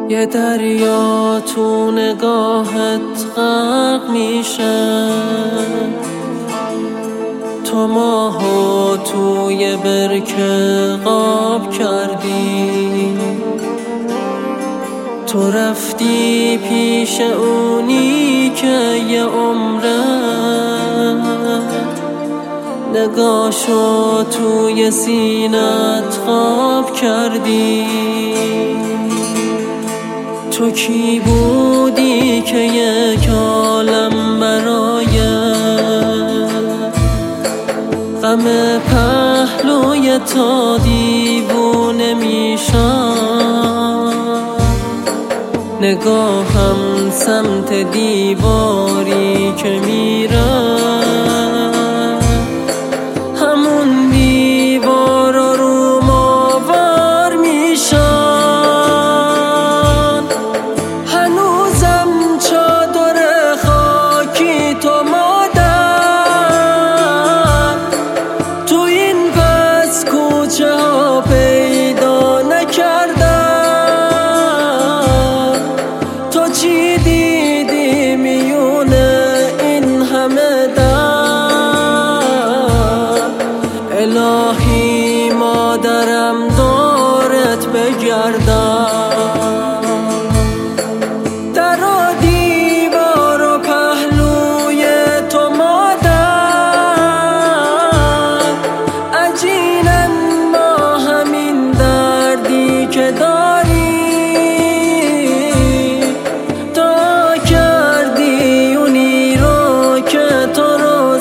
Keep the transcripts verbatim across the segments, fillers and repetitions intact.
یه دریا تو نگاهت غرق میشه، تو ماهو توی برکه قاب کردی، تو رفتی پیش اونی که یه عمره نگاهشو توی سینت خواب کردی. تو کی بودی که یک عالم برای غم پهلوی تو دیوونه میشم؟ نگاهم سمت دیواری که میره، همون دیوارا رو ماور میشن. هنوزم چادر خاکی تو مادر تو این پس کوچه ها پیدا نکردم. تو چی دیدی میونه این همه در؟ الهی مادرم دارت بگردم. در و دیوار و پهلوی تو مادر عجینن ما همین دردی که داری. تا کردی اونی رو که تو رو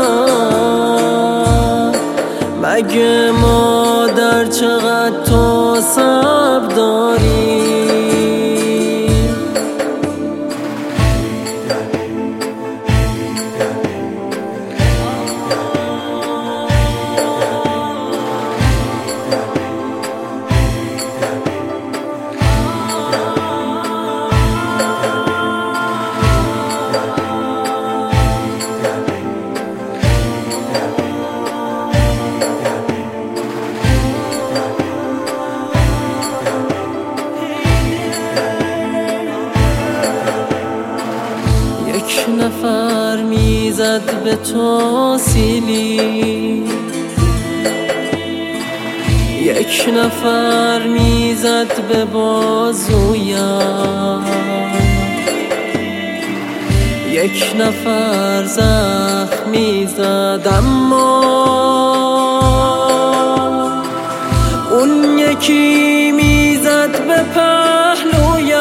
زد، مگه مادر چقدر تو صبر داری؟ یک نفر میزد به تو سیلی، یک نفر میزد به بازویم، یک نفر زخم میزد اما اون یکی میزد به پهلویم.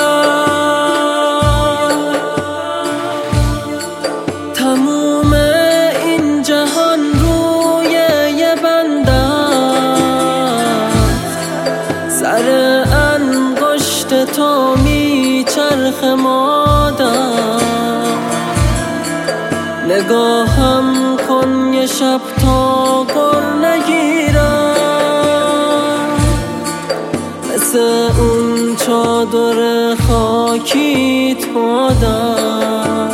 تموم این جهان روی یه بنده، سر انگشت تو میچرخ مادر. نگاهم کن یه شب تا گر نگیرم، مثل اون چادر خاکیت مادر.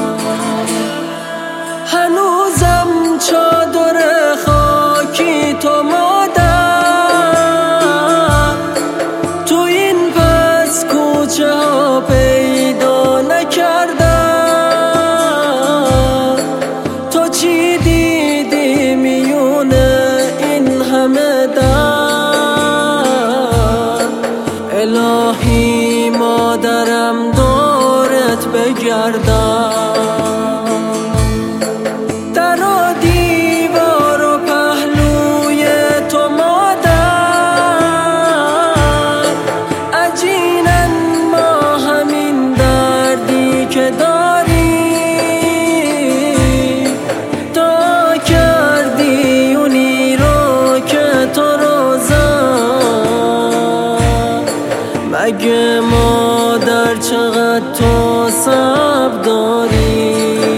هنوزم چادر خاکی تو مادر تو این پس کوچه ها پیدا نکردم. تو چی دیدی میونه این همه در؟ الهی مادرم دارت بگردم. مگه مادر چقدر تو صبر داری؟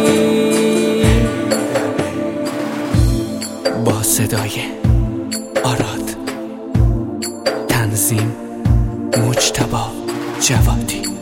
با صدای آراد، تنظیم مجتبی جوادی.